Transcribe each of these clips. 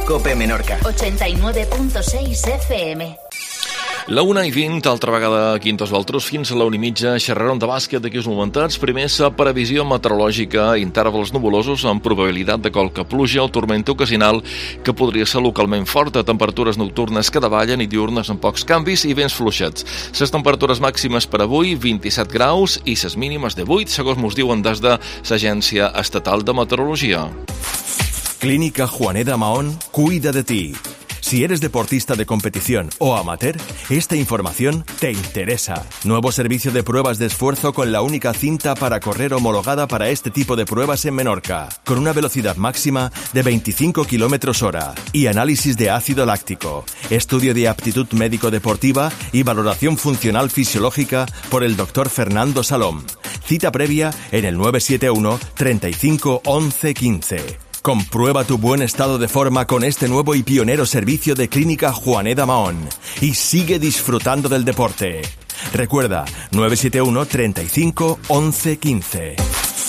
COPE Menorca. 89.6 FM. La 1:20, altra vegada a Quintos Valtros, fins a la 1:30, xerrarem de bàsquet d'aquí uns momentats. Primer, la previsió meteorològica, intervals nuvolosos amb probabilitat de qualque pluja o tormenta ocasional que podria ser localment forta, temperatures nocturnes que davallen i diurnes amb pocs canvis i vents fluixets. Les temperatures màximes per avui, 27 graus, i les mínimes de 8, segons mos diuen des de l'Agència Estatal de Meteorologia. Clínica Juaneda Mahón cuida de ti. Si eres deportista de competición o amateur, esta información te interesa. Nuevo servicio de pruebas de esfuerzo con la única cinta para correr homologada para este tipo de pruebas en Menorca, con una velocidad máxima de 25 km/h y análisis de ácido láctico, estudio de aptitud médico-deportiva y valoración funcional fisiológica por el Dr. Fernando Salom. Cita previa en el 971 35 11 15. Comprueba tu buen estado de forma con este nuevo y pionero servicio de Clínica Juaneda Mahón y sigue disfrutando del deporte. Recuerda, 971 35 11 15.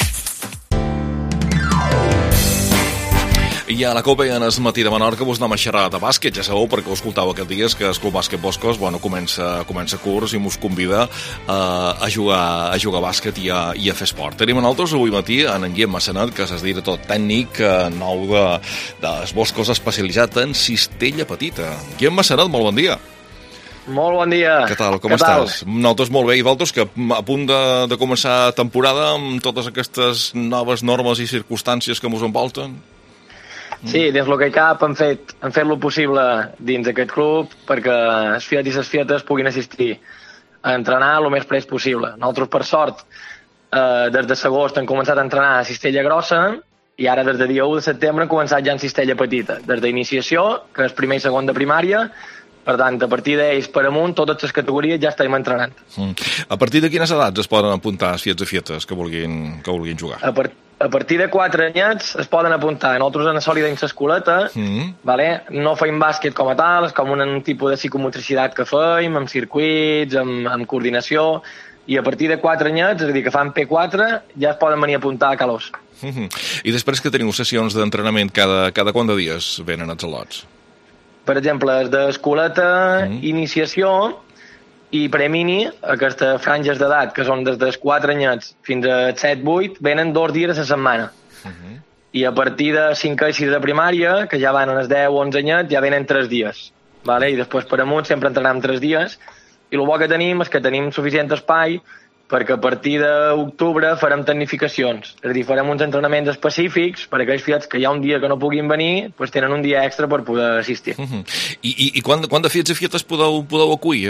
I a la COPE en el matí de Menorca vos anem a xerrar de bàsquet, ja sabeu, perquè ho escoltàveu aquests dies que el Club Bàsquet Boscos comença curs i mos convida a jugar a bàsquet i a fer esport. Tenim nosaltres avui matí en Guillem Massanet, que és el director tècnic nou dels Boscos, especialitzat en cistella petita. Guillem Massanet, molt bon dia. Molt bon dia. Què tal, com estàs? Nosaltres molt bé, i vosaltres que a punt de començar temporada amb totes aquestes noves normes i circumstàncies que mos envolten? Sí, dins el que cap hem fet el possible dins aquest club perquè els fiats i les fietes puguin assistir a entrenar el més prest possible. Nosaltres, per sort, des de l'agost hem començat a entrenar a cistella grossa i ara des de dia 1 de setembre hem començat ja en cistella petita, des d'iniciació, que és primer i segon de primària. Per tant, a partir d'ells per amunt, totes les categories ja estem entrenant. A partir de quines edats es poden apuntar els fiats i fietes que vulguin jugar? A partir de 4 anyets es poden apuntar. Nosaltres en la sòlida dins l'escoleta, no feim bàsquet com a tal, és com un tipus de psicomotricitat que feim, amb circuits, amb coordinació, i a partir de 4 anyets, és a dir, que fan P4, ja es poden venir a apuntar a Calós. I després que teniu sessions d'entrenament, cada quant de dies venen els al·lots? Per exemple, els d'escoleta, iniciació i premini, aquestes franges d'edat, que són des dels 4 anyets fins a 7-8, venen 2 dies a la setmana. I a partir de 5 i 6 de primària, que ja van als 10-11 anyets, ja venen 3 dies. I després per amunt sempre entrenem 3 dies. I el bo que tenim és que tenim suficient espai perquè a partir d'octubre farem tecnificacions. És a dir, farem uns entrenaments específics per a aquells fiats que hi ha un dia que no puguin venir, doncs tenen un dia extra per poder assistir. I quant de fiats i fietes podeu acollir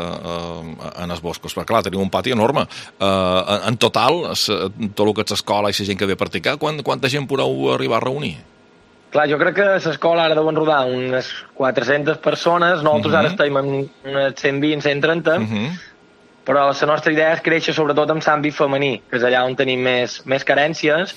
en els Boscos? Perquè, clar, tenim un pati enorme. En total, tot el que és l'escola i la gent que ve a practicar, quanta gent podeu arribar a reunir? Clar, jo crec que a l'escola ara deuen rodar unes 400 persones, nosaltres ara estem en unes 120-130, però la nostra idea és créixer sobretot en l'àmbit femení, que és allà on tenim més carències,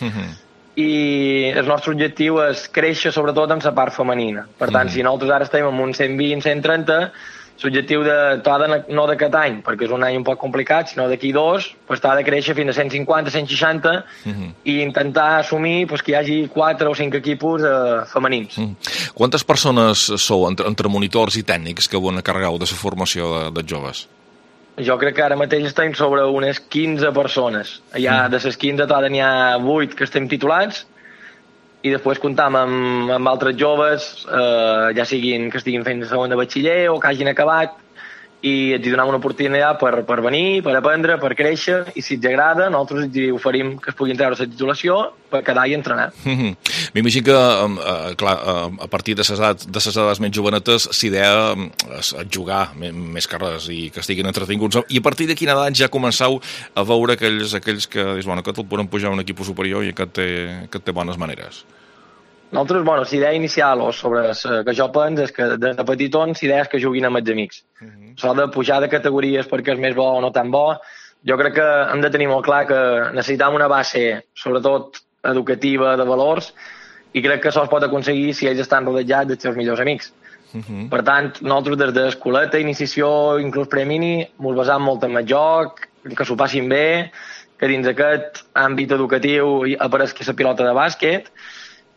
i el nostre objectiu és créixer sobretot en la part femenina. Per tant, si nosaltres ara estem en un 120-130, l'objectiu no d'aquest any, perquè és un any un poc complicat, sinó d'aquí 2, t'ha de créixer fins a 150-160 i intentar assumir que hi hagi 4 o 5 equipos femenins. Quantes persones sou entre monitors i tècnics que ho encarregueu de la formació dels joves? Jo crec que ara mateix estem sobre unes 15 persones. De les 15 n'hi ha 8 que estem titulats i després comptam amb altres joves, ja siguin que estiguin fent segon de batxiller o que hagin acabat, i ens hi donem una oportunitat per venir, per aprendre, per créixer, i si ens agrada, nosaltres ens oferim que es puguin treure la titulació per quedar i entrenar. M'imagino que, clar, a partir de les edats més jovenetes, l'idea és jugar més que res i que estiguin entretinguts. I a partir de quina edat ja començau a veure aquells que dius, bueno, que te'l poden pujar a un equip superior i que té bones maneres? Nosaltres, la idea inicial, o sobre que jo penso, és que des de petitons l'idea és que juguin amb els amics. Això de pujar de categories perquè és més bo o no tan bo, jo crec que hem de tenir molt clar que necessitem una base, sobretot educativa, de valors, i crec que això es pot aconseguir si ells estan rodejats dels seus millors amics. Per tant, nosaltres des d'escoleta, iniciació, inclús premini, ens basam molt en el joc, que s'ho passin bé, que dins aquest àmbit educatiu aparegui la pilota de bàsquet,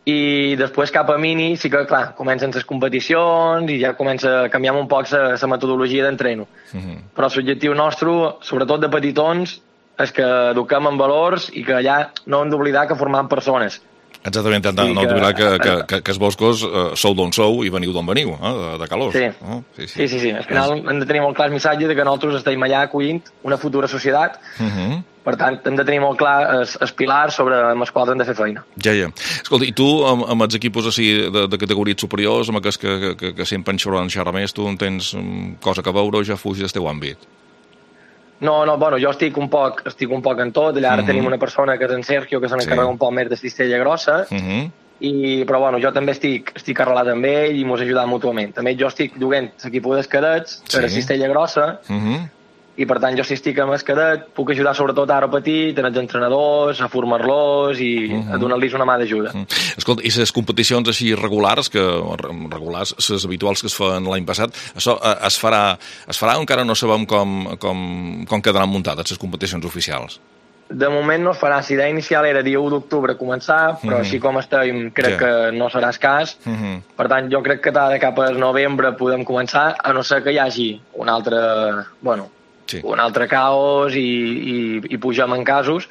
i després cap a mini sí que, clar, comencen les competicions i ja comença a canviar un poc la metodologia d'entreno. Però l'objectiu nostre, sobretot de petitons, és que eduquem en valors i que allà no hem d'oblidar que formem persones. Exactament, no oblidar que els boscos sou d'on sou i veniu d'on veniu, de Calós. Sí. Al final hem de tenir molt clar el missatge de que nosaltres estem allà acollint una futura societat. Per tant, hem de tenir molt clar els pilars sobre els quals hem de fer feina. Ja. Escolta, i tu, amb els equipos així de categories superiors, amb aquests que sempre enxerrar més, tu en tens cosa que veure o ja fugis del teu àmbit? No, bueno, jo estic un poc en tot. Allà ara tenim una persona que és en Sergio, que se n'encarrega un poc més de cistella grossa, però bueno, jo també estic arrelat amb ell i mos ajudam mútuament. També jo estic duent l'equip dels cadets, que és cistella grossa, i per tant jo si estic amb el cadet puc ajudar sobretot ara petit, en els entrenadors, a formar-los i a donar-los una mà d'ajuda. Escolta, i les competicions així regulars, les habituals que es fan l'any passat, això es farà o encara no sabem com quedaran muntades les competicions oficials? De moment no es farà. Si idea inicial era dia 1 d'octubre començar, però així com estem crec que no serà escàs. Per tant, jo crec que cap al novembre podem començar, a no ser que hi hagi un altre caos i pugem en casos.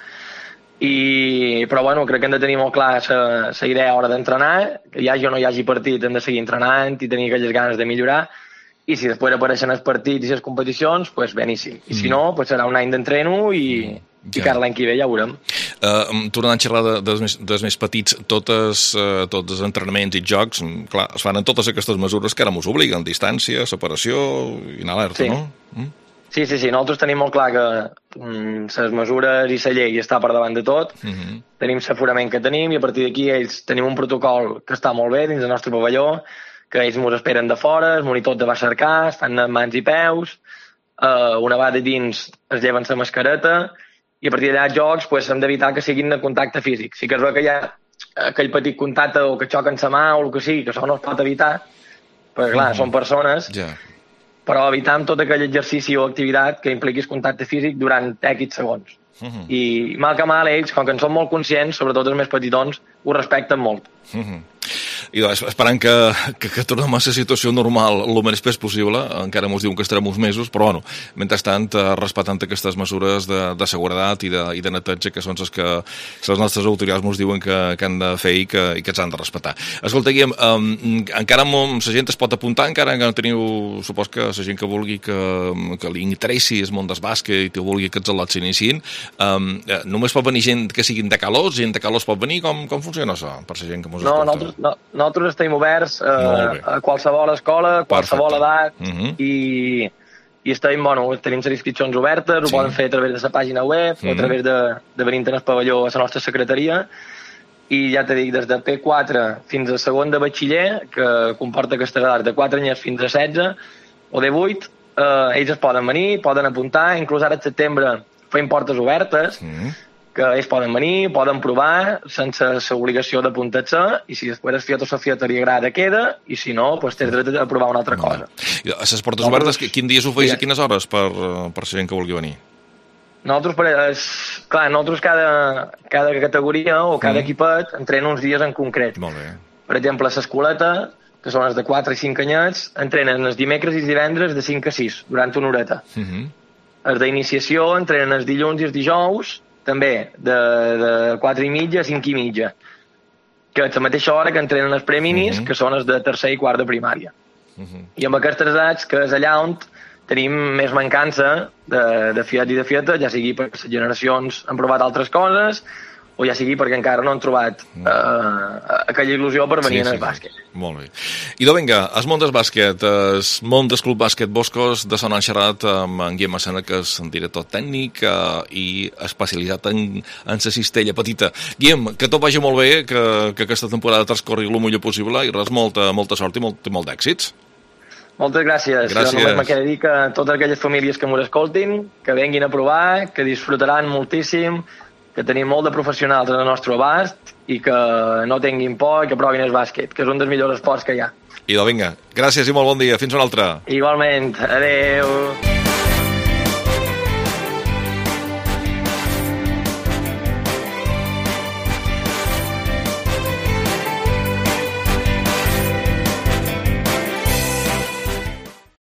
Però bueno, crec que hem de tenir molt clar la idea a l'hora d'entrenar, que hi hagi o no hi hagi partit hem de seguir entrenant i tenir aquelles ganes de millorar, i si després apareixen els partits i les competicions, doncs beníssim. I si no, serà un any d'entreno i cara l'any que ve ja ho veurem. Tornant a xerrar dels més petits, tots els entrenaments i jocs, clar, es fan en totes aquestes mesures que ara mos obliguen, distància, separació i anar alerta, no? Sí, nosaltres tenim molt clar que les mesures i la llei està per davant de tot, tenim l'aforament que tenim i a partir d'aquí ells tenim un protocol que està molt bé dins del nostre pavelló, que ells ens esperen de fora, el monitor te va cercar, estan amb mans i peus, una vegada dins es lleven la mascareta i a partir d'allà jocs hem d'evitar que siguin de contacte físic. Sí que es veu que hi ha aquell petit contacte o que xoquen la mà o el que sigui, que això no es pot evitar, perquè clar, són persones, però evitam tot aquell exercici o activitat que impliquis contacte físic durant X segons. I mal que mal ells, com que en són molt conscients, sobretot els més petitons, ho respecten molt. I esperant que tornem a la situació normal el més pes possible, encara mos diuen que estarem uns mesos, però bueno, mentrestant respectant aquestes mesures de seguretat i de neteja que són les que les nostres autoritats mos diuen que han de fer i que ens han de respectar. Escolta, Guillem, encara la gent es pot apuntar, encara que no teniu, supos que la gent que vulgui que li interessi el món del bàsquet i que vulgui que els al·lots s'iniciïn, només pot venir gent que siguin de Calós, gent de Calós pot venir, com funciona això per la gent que mos escolta? Nosaltres estem oberts a qualsevol escola, a qualsevol edat, i estem, tenim les inscripcions obertes, ho poden fer a través de la pàgina web o a través de venir al pavelló a la nostra secretaria, i ja t'he dit, des de P4 fins a segon de batxiller, que comporta aquestes edats de 4 anys fins a 16, o de 8, ells es poden venir, poden apuntar, inclús ara al setembre fem portes obertes, que ells poden venir, poden provar sense l'obligació d'apuntar-se, i si després el fiat o la fiat li agrada queda, i si no, té dret a provar una altra cosa. I a les portes obertes, quin dia s'ho feis a quines hores per la gent que vulgui venir? Nosaltres, cada categoria o cada equipet entrena uns dies en concret. Molt bé. Per exemple, l'escoleta, que són els de 4 i 5 anyets, entrenen els dimecres i els divendres de 5 a 6, durant una horeta. Els d'iniciació entrenen els dilluns i els dijous, també de 4 i mitja a 5 i mitja, que a la mateixa hora que entrenen els preminis, que són els de tercer i quart de primària. I amb aquestes edats, que és allà on tenim més mancança de fiat i de fieta, ja sigui perquè les generacions han provat altres coses o ja sigui perquè encara no han trobat aquella il·lusió per venir al bàsquet. Molt bé. I vinga, el món del bàsquet, el món del Club Bàsquet Boscos, de Son han xerrat amb en Guillem Massana, que és director tècnic i especialitzat en la cistella petita. Guillem, que tot vagi molt bé, que aquesta temporada transcorri el millor possible i res, molta sort i molt d'èxits. Moltes gràcies. Jo només me queda dir que totes aquelles famílies que m'ho escoltin, que venguin a provar, que disfrutaran moltíssim, que tenim molt de professionals en el nostre abast i que no tinguin por i que provin el bàsquet, que és un dels millors esports que hi ha. I vinga, gràcies i molt bon dia. Fins una altra. Igualment. Adéu.